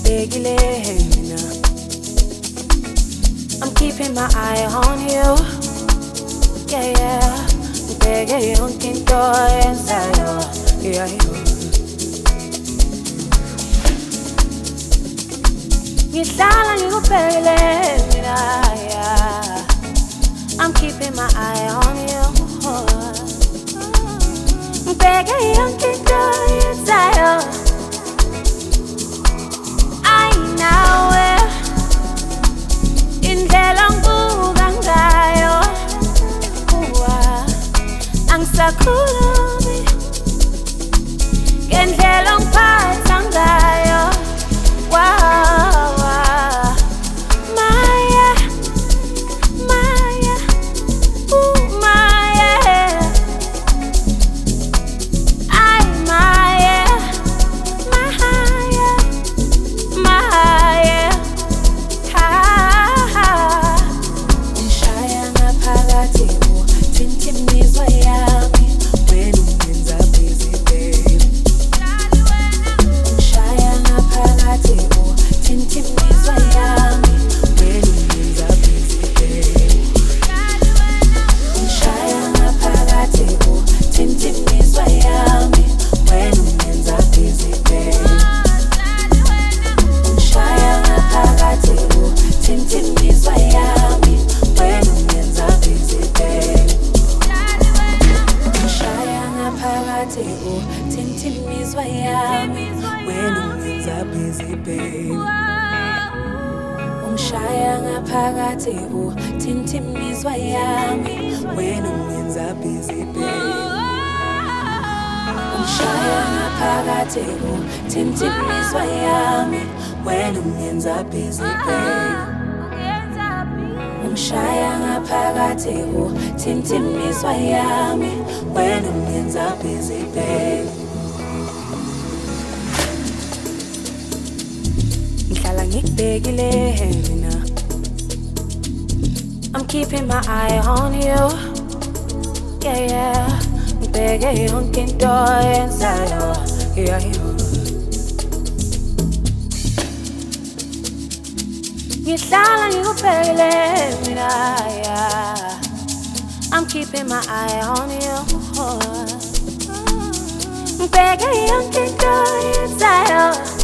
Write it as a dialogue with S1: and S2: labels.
S1: ngikubhekile mina. I'm keeping my eye on you. Yeah, yeah. Ngibheke yonke into oyenzayo. Yeah, yeah. Ngihlala ngikubhekile mina. Yeah. I'm keeping my eye on you. Ngibheke yonke into oyenzayo. Nawe indlela ngibuka ngayo angisakhulumi ngendlela ngiphatha ngayo Maya, Maya, Maya, ay Maya, Maya, Maya, ngishaya ngaphakathi uthinta imizwa yami wena ungenza busy babe. Ngishaya ngaphakathi uthinta imizwa yami wena ungenza busy babe. Ngishaya ngaphakathi uthinta imizwa yami wena ungenza busy babe. Ngishaya ngaphakathi uthinta imizwa yami wena ungenza busy babe. Ngishaya ngaphakathi uthinta imizwa yami wena ungenza busy babe. Ngishaya ngaphakathi uthinta imizwa yami wena ungenza busy babe. Ngishaya ngaphakathi uthinta imizwa yami wena ungenza busy babe. Ngishaya ngaphakathi uthinta imizwa yami wena ungenza busy babe. Ngihlala ngikubhekile mina. I'm keeping my eye on you. Yeah, yeah. Ngibheke yonke into oyenzayo. Yeah, yeah. Ngihlala ngikubhekile mina, yeah. I'm keeping my eye on you. Ngibheke yonke into oyenzayo.